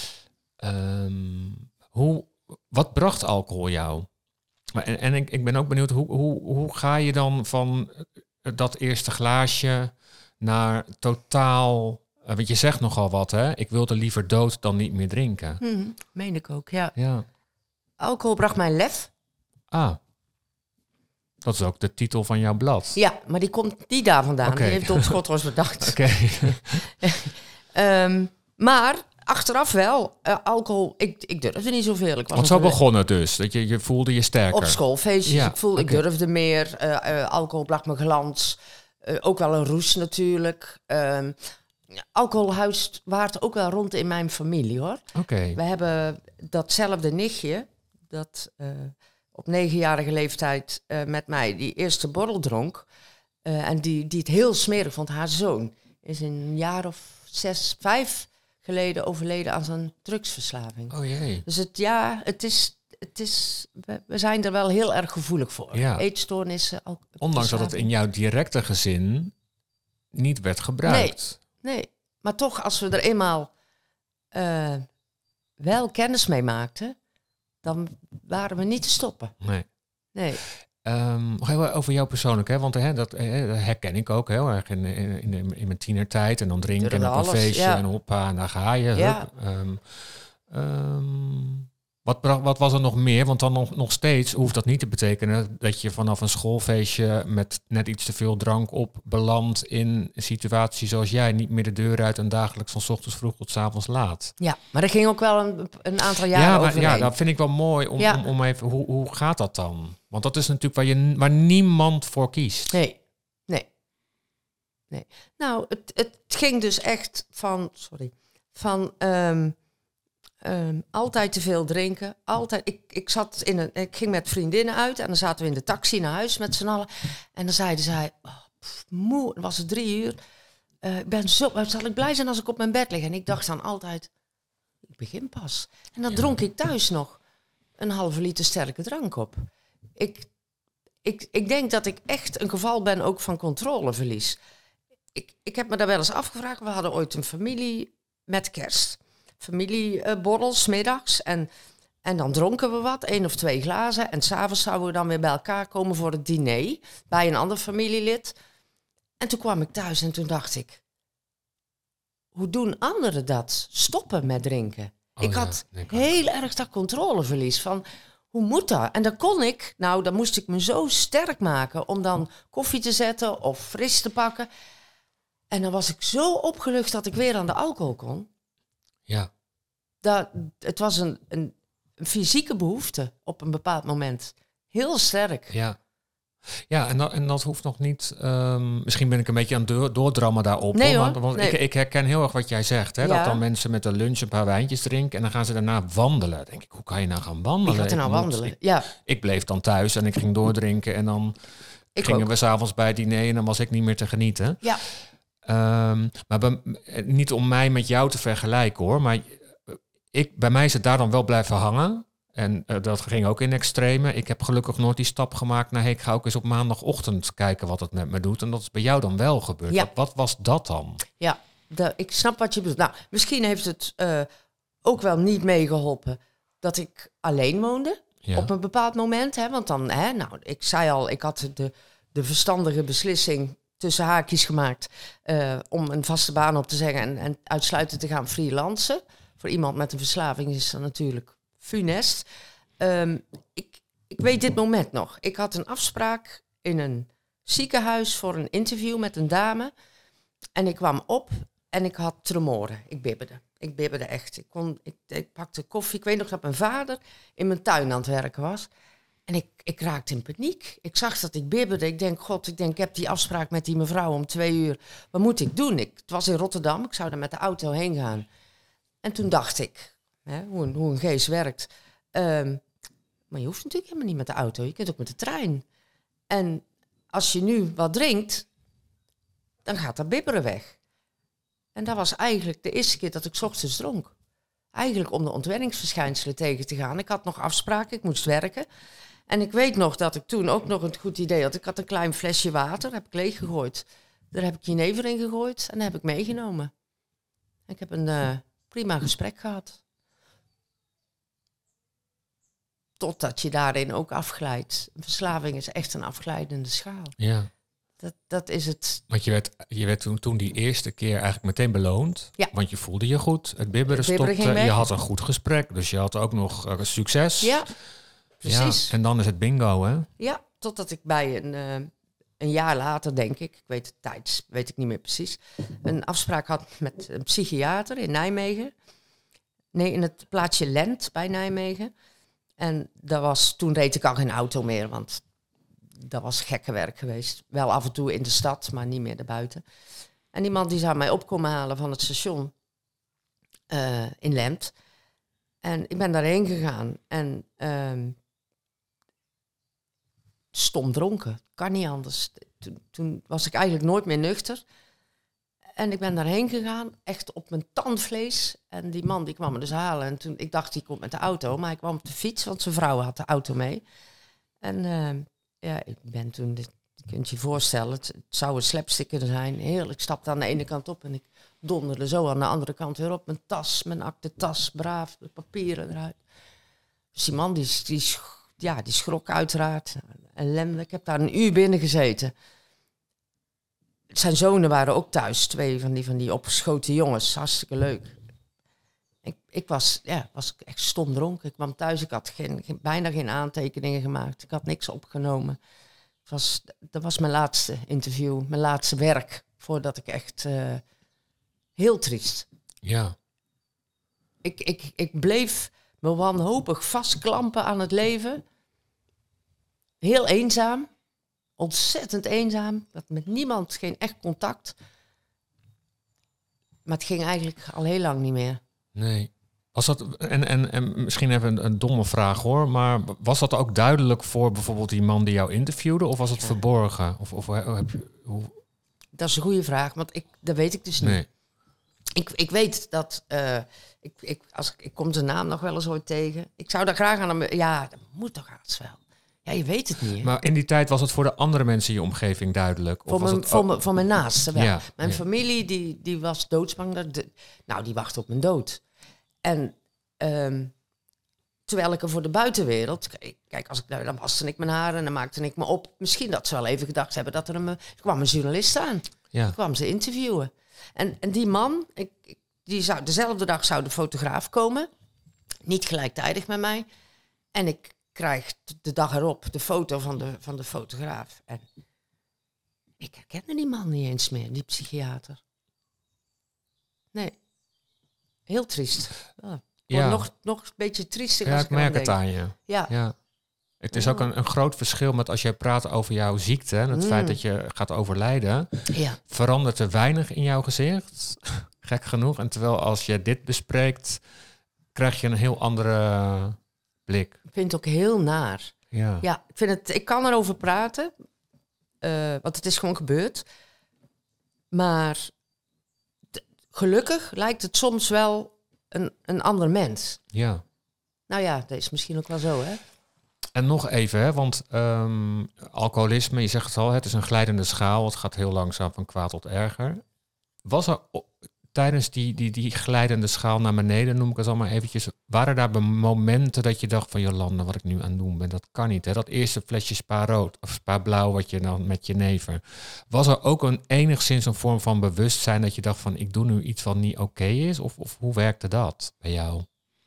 Wat bracht alcohol jou? En ik ben ook benieuwd, hoe ga je dan van dat eerste glaasje naar totaal... want je zegt nogal wat, hè? Ik wilde liever dood dan niet meer drinken. Meen ik ook, ja. Ja. Alcohol bracht mijn lef. Ah. Dat is ook de titel van jouw blad. Ja, maar die komt niet daar vandaan. Okay. Die heeft Don Schotros bedacht. Oké. Maar achteraf wel. Alcohol, ik durfde niet zoveel. Want zo begon het dus. Dat je voelde je sterker. Op schoolfeestjes. Ja, Ik durfde meer. Alcohol bracht me glans. Ook wel een roes natuurlijk. alcohol huiswaart ook wel rond in mijn familie, hoor. Oké. We hebben datzelfde nichtje, dat op 9-jarige leeftijd met mij die eerste borrel dronk. En die het heel smerig vond. Haar zoon is een jaar of 6, 5 geleden overleden aan zijn drugsverslaving. Oh jee. Dus we zijn er wel heel erg gevoelig voor. Ja. Eetstoornissen. Ondanks dat het in jouw directe gezin niet werd gebruikt. Nee, maar toch als we er eenmaal wel kennis mee maakten, dan waren we niet te stoppen. Nee. Nog even over jou persoonlijk, hè? Want dat herken ik ook heel erg in mijn tienertijd. En dan drinken en op een feestje en hoppa, en daar ga je. Ja. Wat was er nog meer? Want dan nog steeds hoeft dat niet te betekenen dat je vanaf een schoolfeestje met net iets te veel drank op belandt in een situatie zoals jij, niet meer de deur uit en dagelijks van 's ochtends vroeg tot 's avonds laat. Ja, maar dat ging ook wel een aantal jaren overheen. Ja, dat vind ik wel mooi om even, hoe gaat dat dan? Want dat is natuurlijk waar niemand voor kiest. Nee. Nou, het ging dus echt van altijd te veel drinken. Altijd. Ik ging met vriendinnen uit en dan zaten we in de taxi naar huis met z'n allen. En dan zeiden zij, moe, dan was het 3 uur. Ik ben zo, zal ik blij zijn als ik op mijn bed lig? En ik dacht dan altijd, ik begin pas. En dan dronk ik thuis nog een halve liter sterke drank op. Ik denk dat ik echt een geval ben ook van controleverlies. Ik heb me daar wel eens afgevraagd. We hadden ooit een familie met kerst. Familieborrels, 's middags. En dan dronken we wat, 1 of 2 glazen. En 's avonds zouden we dan weer bij elkaar komen voor het diner. Bij een ander familielid. En toen kwam ik thuis en toen dacht ik, hoe doen anderen dat? Stoppen met drinken. Ik had heel erg dat controleverlies van, hoe moet dat? En dan kon ik, dan moest ik me zo sterk maken om dan koffie te zetten of fris te pakken. En dan was ik zo opgelucht dat ik weer aan de alcohol kon. Ja. Het was een fysieke behoefte op een bepaald moment. Heel sterk. Ja, en dat hoeft nog niet. Misschien ben ik een beetje aan het doordrammen daarop. Nee, hoor. Want Nee. Ik herken heel erg wat jij zegt. Hè? Ja. Dat dan mensen met de lunch een paar wijntjes drinken en dan gaan ze daarna wandelen. Dan denk ik, hoe kan je nou gaan wandelen? Wie gaat er nou wandelen? Ik bleef dan thuis en ik ging doordrinken en dan gingen we 's avonds bij het diner en dan was ik niet meer te genieten. Ja. Maar niet om mij met jou te vergelijken, hoor. Maar bij mij is het daar dan wel blijven hangen. En dat ging ook in extreme. Ik heb gelukkig nooit die stap gemaakt naar, ik ga ook eens op maandagochtend kijken wat het met me doet. En dat is bij jou dan wel gebeurd. Ja. Wat was dat dan? Ja, ik snap wat je bedoelt. Nou, misschien heeft het ook wel niet meegeholpen dat ik alleen woonde op een bepaald moment. Hè? Want dan, ik zei al, ik had de verstandige beslissing tussen haakjes gemaakt om een vaste baan op te zeggen en uitsluitend te gaan freelancen. Voor iemand met een verslaving is dat natuurlijk funest. Ik weet dit moment nog. Ik had een afspraak in een ziekenhuis voor een interview met een dame. En ik kwam op en ik had tremoren. Ik bibberde echt. Ik pakte koffie. Ik weet nog dat mijn vader in mijn tuin aan het werken was. En ik raakte in paniek. Ik zag dat ik bibberde. Ik denk, ik heb die afspraak met die mevrouw om 2 uur. Wat moet ik doen? Het was in Rotterdam. Ik zou daar met de auto heen gaan. En toen dacht ik, hoe een geest werkt. Maar je hoeft natuurlijk helemaal niet met de auto. Je kunt ook met de trein. En als je nu wat drinkt, dan gaat dat bibberen weg. En dat was eigenlijk de eerste keer dat ik 's ochtends dronk. Eigenlijk om de ontwenningsverschijnselen tegen te gaan. Ik had nog afspraken, ik moest werken. En ik weet nog dat ik toen ook nog een goed idee had. Ik had een klein flesje water, heb ik leeg gegooid. Daar heb ik jenever in gegooid en dat heb ik meegenomen. Ik heb een prima gesprek gehad. Totdat je daarin ook afglijdt. Een verslaving is echt een afglijdende schaal. Ja. Dat is het. Want je werd toen die eerste keer eigenlijk meteen beloond. Ja. Want je voelde je goed. Het bibberen stopte. Je had een goed gesprek. Dus je had ook nog succes. Ja, precies. Ja, en dan is het bingo, hè? Ja, totdat ik bij een jaar later, denk ik weet de tijd, weet ik niet meer precies, een afspraak had met een psychiater in Nijmegen. Nee, in het plaatsje Lent bij Nijmegen. En toen reed ik al geen auto meer, want dat was gekke werk geweest. Wel af en toe in de stad, maar niet meer daarbuiten. En die man die zou mij op komen halen van het station in Lent. En ik ben daarheen gegaan. En stom dronken. Kan niet anders. Toen was ik eigenlijk nooit meer nuchter. En ik ben daarheen gegaan, echt op mijn tandvlees. En die man die kwam me dus halen. En toen, ik dacht, die komt met de auto. Maar ik kwam op de fiets, want zijn vrouw had de auto mee. En ik ben toen, je kunt je voorstellen, het zou een slapstick kunnen zijn. Heerlijk, ik stapte aan de ene kant op en ik donderde zo aan de andere kant weer op. Mijn tas, mijn aktentas, braaf, de papieren eruit. Dus die man, die schrok uiteraard. Ellende. Ik heb daar een uur binnen gezeten. Zijn zonen waren ook thuis, 2 van die opgeschoten jongens. Hartstikke leuk. Ik was echt stom dronken. Ik kwam thuis, ik had bijna geen aantekeningen gemaakt. Ik had niks opgenomen. Dat was mijn laatste interview, mijn laatste werk. Voordat ik echt heel triest. Ja. Ik bleef me wanhopig vastklampen aan het leven. Heel eenzaam. Ontzettend eenzaam. Dat met niemand, geen echt contact. Maar het ging eigenlijk al heel lang niet meer. Nee. Was dat, en misschien even een domme vraag hoor, maar was dat ook duidelijk voor bijvoorbeeld die man die jou interviewde, of was het verborgen? Of heb je, hoe? Dat is een goede vraag, want dat weet ik dus niet. Nee. Ik weet dat, ik kom zijn naam nog wel eens ooit tegen. Ik zou daar graag aan hem, ja, dat moet toch haast wel. Ja, je weet het niet. Hè? Maar in die tijd was het voor de andere mensen in je omgeving duidelijk? Voor mijn naasten wel. Ja, mijn familie die was doodsbang. Die wachtte op mijn dood. En terwijl ik er voor de buitenwereld... Kijk, dan waste ik mijn haar en dan maakte ik me op. Misschien dat ze wel even gedacht hebben dat er kwam een journalist aan. Ja. Ik kwam ze interviewen. En die man, dezelfde dag zou de fotograaf komen. Niet gelijktijdig met mij. En ik krijg de dag erop de foto van de fotograaf. En ik herkende die man niet eens meer, die psychiater. Nee. Heel triest. Ja. Nog een beetje triestig. Ja, als ik merk het denk. aan je. Ja. Het is ook een groot verschil met als jij praat over jouw ziekte en het feit dat je gaat overlijden. Ja. Verandert er weinig in jouw gezicht, gek genoeg. En terwijl als je dit bespreekt, krijg je een heel andere blik. Ik vind het ook heel naar. Ja, ik kan erover praten, want het is gewoon gebeurd. Maar gelukkig lijkt het soms wel een ander mens. Ja. Nou ja, dat is misschien ook wel zo, hè? En nog even, hè, want alcoholisme, je zegt het al, het is een glijdende schaal. Het gaat heel langzaam van kwaad tot erger. Was er tijdens die glijdende schaal naar beneden, noem ik het allemaal eventjes, waren daar momenten dat je dacht van Jolanda, wat ik nu aan het doen ben, dat kan niet. Hè? Dat eerste flesje Spa rood of Spa blauw wat je dan met je neven. Was er ook enigszins een vorm van bewustzijn dat je dacht van ik doe nu iets wat niet oké is? Of hoe werkte dat bij jou?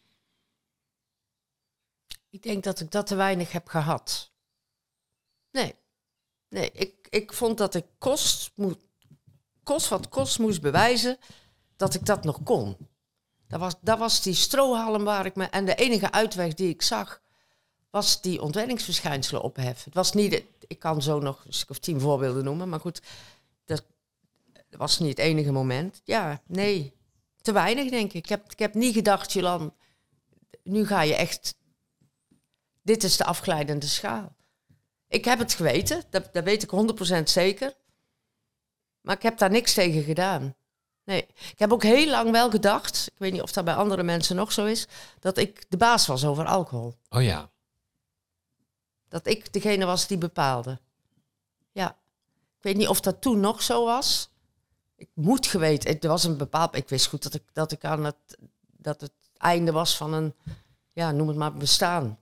Ik denk dat ik dat te weinig heb gehad. Nee, ik vond dat ik kost wat kost moest bewijzen dat ik dat nog kon. Dat was die strohalm waar ik me... En de enige uitweg die ik zag, was die ontwenningsverschijnselen opheffen. Het was niet... Ik kan zo nog een stuk of 10 voorbeelden noemen, maar goed, dat was niet het enige moment. Ja, nee, te weinig denk ik. Ik heb niet gedacht, Jolan, nu ga je echt... Dit is de afglijdende schaal. Ik heb het geweten, dat weet ik 100% zeker. Maar ik heb daar niks tegen gedaan. Nee, ik heb ook heel lang wel gedacht, ik weet niet of dat bij andere mensen nog zo is, dat ik de baas was over alcohol. Oh ja. Dat ik degene was die bepaalde. Ja. Ik weet niet of dat toen nog zo was. Ik moet geweten, er was een bepaald... Ik wist goed dat het einde was van een, ja, noem het maar, bestaan.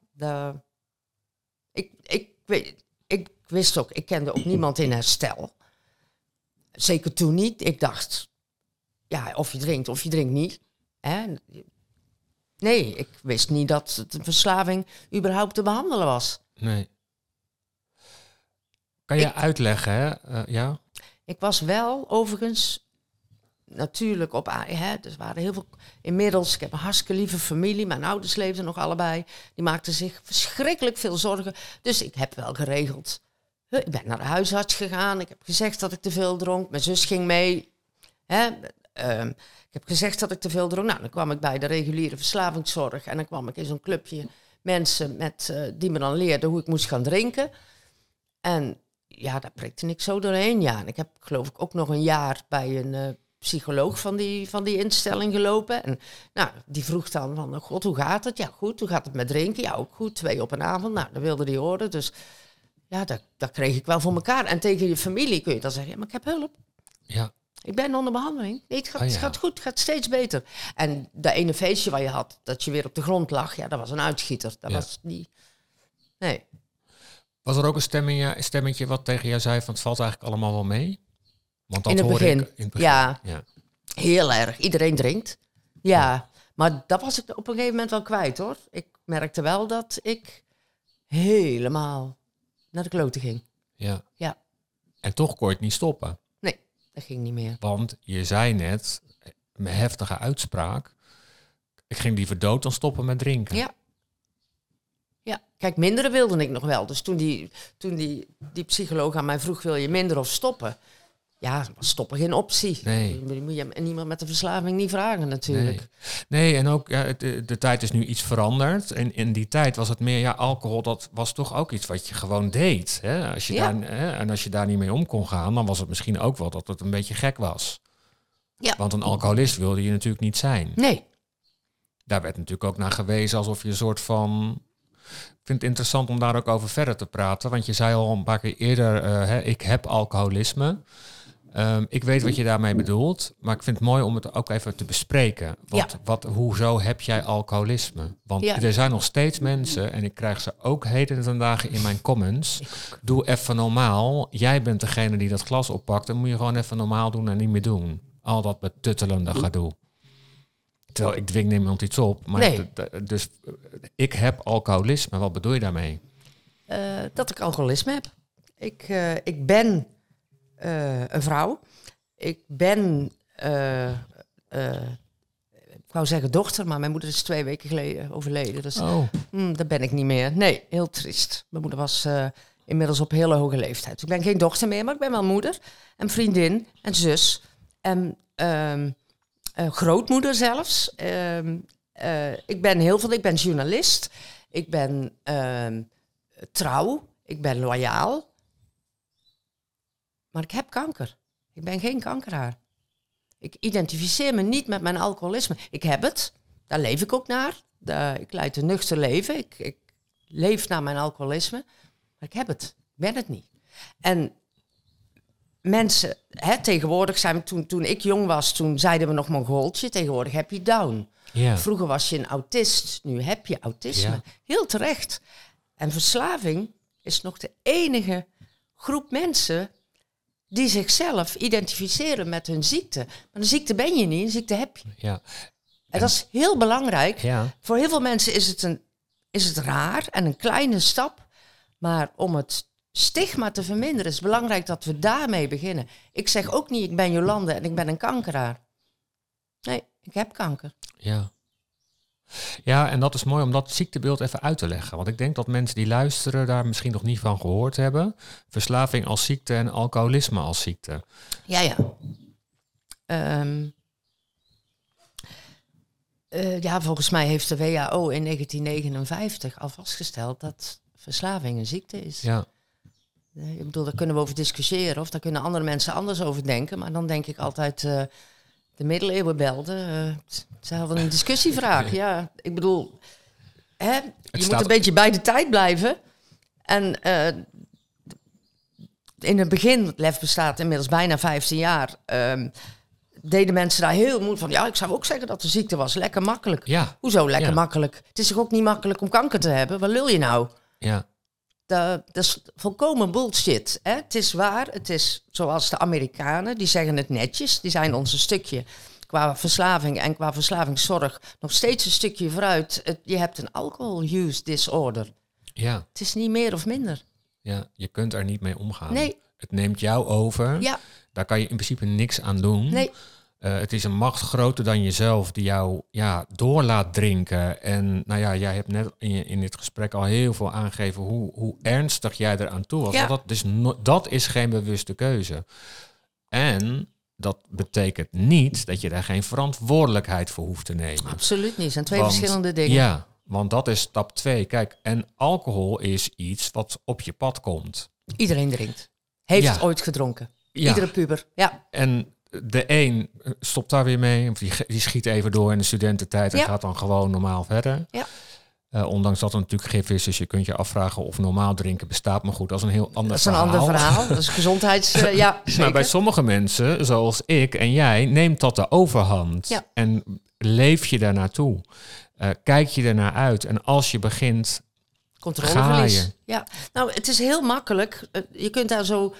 Ik wist ook, ik kende ook niemand in herstel. Zeker toen niet. Ik dacht, ja, of je drinkt niet. Hè? Nee, ik wist niet dat de verslaving überhaupt te behandelen was. Nee. Kan je uitleggen, hè? Ja? Ik was wel, overigens, natuurlijk op... Hè, er waren heel veel... Inmiddels, ik heb een hartstikke lieve familie. Mijn ouders leefden nog allebei. Die maakten zich verschrikkelijk veel zorgen. Dus ik heb wel geregeld. Ik ben naar de huisarts gegaan. Ik heb gezegd dat ik te veel dronk. Mijn zus ging mee. Ik heb gezegd dat ik te veel dronk. Nou, dan kwam ik bij de reguliere verslavingszorg. En dan kwam ik in zo'n clubje mensen die me dan leerden hoe ik moest gaan drinken. En ja, daar prikte ik zo doorheen. Ja, en ik heb geloof ik ook nog een jaar bij een psycholoog van die instelling gelopen. En nou, die vroeg dan van, god, hoe gaat het? Ja, goed. Hoe gaat het met drinken? Ja, ook goed. 2 op een avond. Nou, dat wilde die horen. Dus ja, dat kreeg ik wel voor elkaar. En tegen je familie kun je dan zeggen, ja, maar ik heb hulp. Ja. Ik ben onder behandeling. Nee, het gaat goed, het gaat steeds beter. En dat ene feestje waar je had, dat je weer op de grond lag, ja, dat was een uitschieter. Dat was niet... Nee. Was er ook een stemmetje wat tegen jou zei van het valt eigenlijk allemaal wel mee? Want dat in het begin. Ja, heel erg. Iedereen drinkt. Ja, maar dat was ik op een gegeven moment wel kwijt, hoor. Ik merkte wel dat ik helemaal naar de kloten ging. Ja. Ja. En toch kon je het niet stoppen. Nee, dat ging niet meer. Want je zei net, met heftige uitspraak, ik ging liever dood dan stoppen met drinken. Ja. Ja, kijk, minderen wilde ik nog wel. Dus toen die psycholoog aan mij vroeg, wil je minder of stoppen? Ja, stoppen geen optie. Nee. Dat moet je niemand met de verslaving niet vragen natuurlijk. Nee, en ook de tijd is nu iets veranderd. En in die tijd was het meer, alcohol, dat was toch ook iets wat je gewoon deed. Hè? Als je daar niet mee om kon gaan, dan was het misschien ook wel dat het een beetje gek was. Ja. Want een alcoholist wilde je natuurlijk niet zijn. Nee. Daar werd natuurlijk ook naar gewezen alsof je een soort van... Ik vind het interessant om daar ook over verder te praten. Want je zei al een paar keer eerder, ik heb alcoholisme. Ik weet wat je daarmee bedoelt. Maar ik vind het mooi om het ook even te bespreken. Hoezo heb jij alcoholisme? Want er zijn nog steeds mensen, en ik krijg ze ook heden ten dagen in mijn comments. Doe even normaal. Jij bent degene die dat glas oppakt. Dan moet je gewoon even normaal doen en niet meer doen. Al dat betuttelende gedoe. Terwijl ik dwing niemand iets op. Maar dus ik heb alcoholisme. Wat bedoel je daarmee? Dat ik alcoholisme heb. Ik ben een vrouw. Ik ben, ik wou zeggen dochter, maar mijn moeder is 2 weken geleden overleden. Dus dat ben ik niet meer. Nee, heel triest. Mijn moeder was inmiddels op hele hoge leeftijd. Ik ben geen dochter meer, maar ik ben wel moeder. En vriendin en zus. En... grootmoeder zelfs. Ik ben heel veel. Ik ben journalist. Ik ben trouw. Ik ben loyaal. Maar ik heb kanker. Ik ben geen kankeraar. Ik identificeer me niet met mijn alcoholisme. Ik heb het. Daar leef ik ook naar. Ik leid een nuchter leven. Ik leef naar mijn alcoholisme. Maar ik heb het. Ik ben het niet. En... mensen, tegenwoordig zijn we, toen ik jong was, toen zeiden we nog mongooltje. Tegenwoordig heb je Down. Yeah. Vroeger was je een autist, nu heb je autisme. Yeah. Heel terecht. En verslaving is nog de enige groep mensen die zichzelf identificeren met hun ziekte. Maar een ziekte ben je niet, een ziekte heb je. Ja. En dat is heel belangrijk. Ja. Voor heel veel mensen is het raar en een kleine stap. Maar om het stigma te verminderen is het belangrijk dat we daarmee beginnen. Ik zeg ook niet, ik ben Jolande en ik ben een kankeraar. Nee, ik heb kanker. Ja. Ja, en dat is mooi om dat ziektebeeld even uit te leggen. Want ik denk dat mensen die luisteren daar misschien nog niet van gehoord hebben. Verslaving als ziekte en alcoholisme als ziekte. Ja. Volgens mij heeft de WHO in 1959 al vastgesteld dat verslaving een ziekte is. Ja. Ik bedoel, daar kunnen we over discussiëren of daar kunnen andere mensen anders over denken. Maar dan denk ik altijd, de middeleeuwen belden. Het is wel een discussievraag. Ja, ik bedoel, je moet een beetje bij de tijd blijven. En in het begin, LEF bestaat inmiddels bijna 15 jaar... deden mensen daar heel moeilijk van. Ja, ik zou ook zeggen dat de ziekte was. Lekker makkelijk. Ja. Hoezo lekker makkelijk? Het is toch ook niet makkelijk om kanker te hebben? Wat lul je nou? Ja. Dat is volkomen bullshit. Hè? Het is waar. Het is zoals de Amerikanen. Die zeggen het netjes. Die zijn ons een stukje qua verslaving en qua verslavingszorg nog steeds een stukje vooruit. Je hebt een alcohol use disorder. Ja. Het is niet meer of minder. Ja, je kunt er niet mee omgaan. Nee. Het neemt jou over. Ja. Daar kan je in principe niks aan doen. Nee. Het is een macht groter dan jezelf die jou door laat drinken. En nou ja, jij hebt net in dit gesprek al heel veel aangegeven hoe ernstig jij eraan toe was. Ja. Want dat is geen bewuste keuze. En dat betekent niet dat je daar geen verantwoordelijkheid voor hoeft te nemen. Absoluut niet. Het zijn twee verschillende dingen. Ja, want dat is stap 2. Kijk, en alcohol is iets wat op je pad komt. Iedereen drinkt. Heeft ooit gedronken. Ja. Iedere puber. Ja. En de een stopt daar weer mee. Of die schiet even door in de studententijd en gaat dan gewoon normaal verder. Ja. Ondanks dat het natuurlijk gif is, dus je kunt je afvragen of normaal drinken bestaat. Maar goed, dat is een heel ander verhaal. Dat is een ander verhaal. Dat is gezondheids... Maar bij sommige mensen, zoals ik en jij, neemt dat de overhand. Ja. En leef je daar naartoe. Kijk je ernaar uit. En als je begint, controleverlies. ga je. Ja. Nou, het is heel makkelijk. Je kunt daar zo...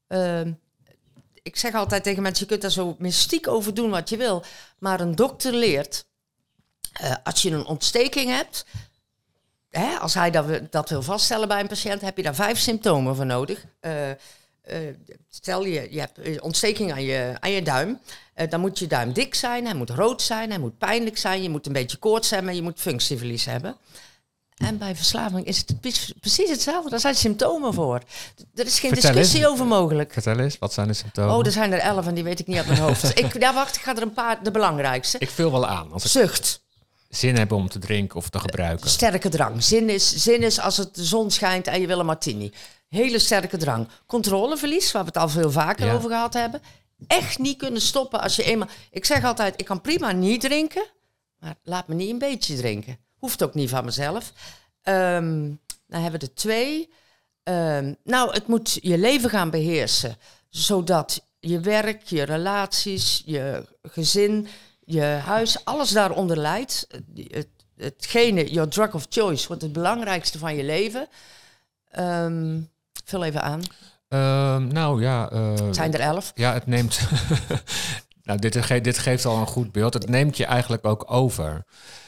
ik zeg altijd tegen mensen, je kunt daar zo mystiek over doen wat je wil. Maar een dokter leert, als je een ontsteking hebt... als hij dat wil vaststellen bij een patiënt, heb je daar 5 symptomen voor nodig. Stel je hebt ontsteking aan je duim. Dan moet je duim dik zijn, hij moet rood zijn, hij moet pijnlijk zijn. Je moet een beetje koorts hebben en je moet functieverlies hebben. En bij verslaving is het precies hetzelfde. Daar zijn symptomen voor. Er is geen discussie over mogelijk. Vertel eens, wat zijn de symptomen? Oh, er zijn er 11 en die weet ik niet uit mijn hoofd. Ik ga er een paar, de belangrijkste. Ik vul wel aan. Als ik Zucht. Zin hebben om te drinken of te gebruiken. Sterke drang. Zin is als het de zon schijnt en je wil een martini. Hele sterke drang. Controleverlies, waar we het al veel vaker over gehad hebben. Echt niet kunnen stoppen als je eenmaal... Ik zeg altijd, ik kan prima niet drinken, maar laat me niet een beetje drinken. Hoeft ook niet van mezelf. Dan hebben we er 2. Het moet je leven gaan beheersen. Zodat je werk, je relaties, je gezin, je huis, alles daaronder leidt. Hetgene, your drug of choice, wordt het belangrijkste van je leven. Vul even aan. Het zijn er 11. Ja, het neemt... nou, dit geeft al een goed beeld. Het neemt je eigenlijk ook over.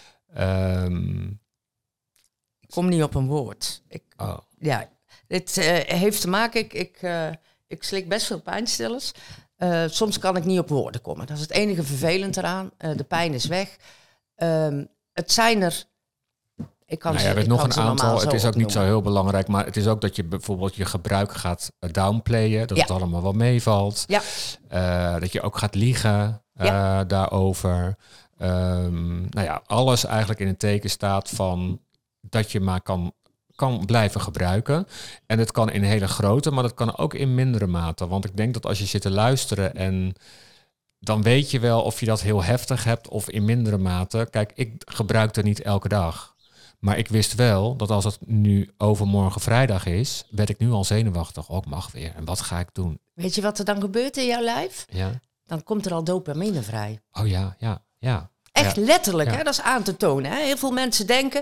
Ik kom niet op een woord. Dit heeft te maken... Ik slik best veel pijnstillers. Soms kan ik niet op woorden komen. Dat is het enige vervelend eraan. De pijn is weg. Het zijn er... Ik kan je hebt nog een aantal. Het is ook niet zo heel belangrijk. Maar het is ook dat je bijvoorbeeld je gebruik gaat downplayen. Dat het allemaal wel meevalt. Ja. Dat je ook gaat liegen daarover. Alles eigenlijk in het teken staat van dat je maar kan blijven gebruiken. En het kan in hele grote, maar dat kan ook in mindere mate. Want ik denk dat als je zit te luisteren en dan weet je wel of je dat heel heftig hebt of in mindere mate. Kijk, ik gebruik het niet elke dag. Maar ik wist wel dat als het nu overmorgen vrijdag is, werd ik nu al zenuwachtig. Oh, ik mag weer. En wat ga ik doen? Weet je wat er dan gebeurt in jouw lijf? Ja. Dan komt er al dopamine vrij. Oh ja. Echt letterlijk, hè? Dat is aan te tonen. Hè? Heel veel mensen denken,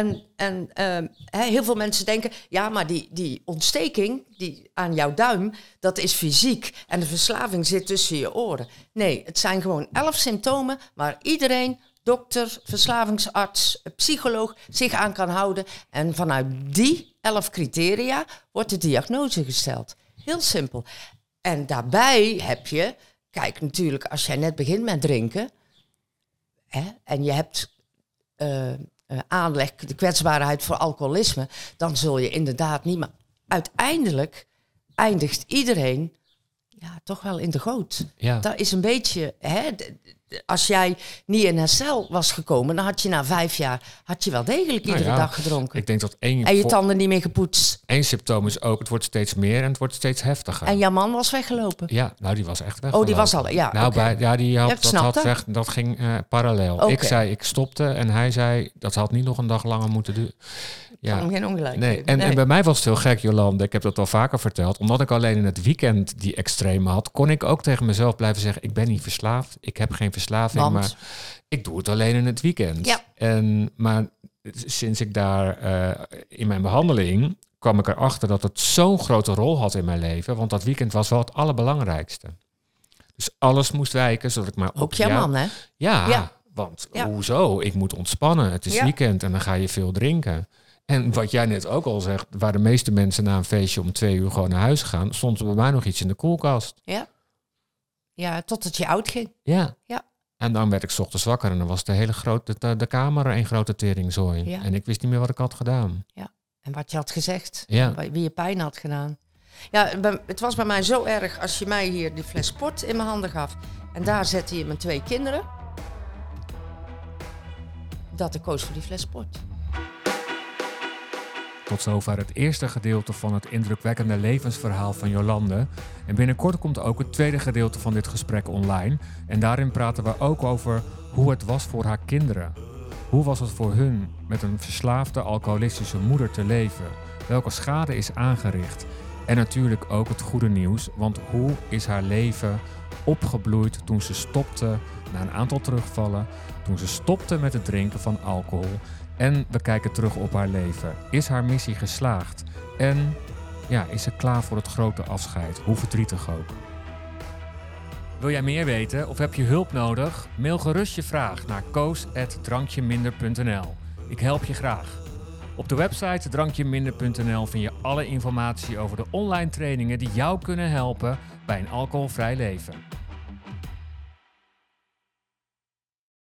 ja, maar die ontsteking die aan jouw duim, dat is fysiek. En de verslaving zit tussen je oren. Nee, het zijn gewoon 11 symptomen waar iedereen, dokter, verslavingsarts, psycholoog, zich aan kan houden. En vanuit die 11 criteria wordt de diagnose gesteld. Heel simpel. En daarbij heb je, kijk natuurlijk, als jij net begint met drinken, en je hebt aanleg, de kwetsbaarheid voor alcoholisme, dan zul je inderdaad niet. Maar uiteindelijk eindigt iedereen toch wel in de goot. Ja. Dat is een beetje... als jij niet in herstel was gekomen, dan had je na 5 jaar wel degelijk iedere dag gedronken. Ik denk dat en je tanden niet meer gepoetst. 1 symptoom is ook, het wordt steeds meer en het wordt steeds heftiger. En jouw man was weggelopen? Ja, nou die was echt weggelopen. Oh, die was al, ja. Nou, okay. Dat ging parallel. Okay. Ik zei, ik stopte en hij zei, dat had niet nog een dag langer moeten duren. Ja. Kan hem geen ongelijk geven. En bij mij was het heel gek, Jolande. Ik heb dat al vaker verteld. Omdat ik alleen in het weekend die extreme had, kon ik ook tegen mezelf blijven zeggen, ik ben niet verslaafd. Ik heb geen verslaving, maar ik doe het alleen in het weekend. Ja. Maar sinds ik daar in mijn behandeling kwam ik erachter dat het zo'n grote rol had in mijn leven. Want dat weekend was wel het allerbelangrijkste. Dus alles moest wijken, zodat ik maar ook jouw man, hè? Ja. Want hoezo? Ik moet ontspannen. Het is weekend en dan ga je veel drinken. En wat jij net ook al zegt, waar de meeste mensen na een feestje om 2 uur gewoon naar huis gaan, stond er bij mij nog iets in de koelkast. Ja, totdat je oud ging. Ja. En dan werd ik 's ochtends wakker en dan was de hele de kamer een grote teringzooi. Ja. En ik wist niet meer wat ik had gedaan. Ja. En wat je had gezegd. Ja. Wie je pijn had gedaan. Ja, het was bij mij zo erg als je mij hier die fles port in mijn handen gaf. En daar zette je mijn 2 kinderen. Dat ik koos voor die fles port. Tot zover het eerste gedeelte van het indrukwekkende levensverhaal van Jolande. En binnenkort komt ook het tweede gedeelte van dit gesprek online. En daarin praten we ook over hoe het was voor haar kinderen. Hoe was het voor hun met een verslaafde alcoholistische moeder te leven? Welke schade is aangericht? En natuurlijk ook het goede nieuws, want hoe is haar leven opgebloeid toen ze stopte na een aantal terugvallen, toen ze stopte met het drinken van alcohol. En we kijken terug op haar leven. Is haar missie geslaagd? En is ze klaar voor het grote afscheid? Hoe verdrietig ook. Wil jij meer weten of heb je hulp nodig? Mail gerust je vraag naar koos@drankjeminder.nl. Ik help je graag. Op de website drankjeminder.nl vind je alle informatie over de online trainingen die jou kunnen helpen bij een alcoholvrij leven.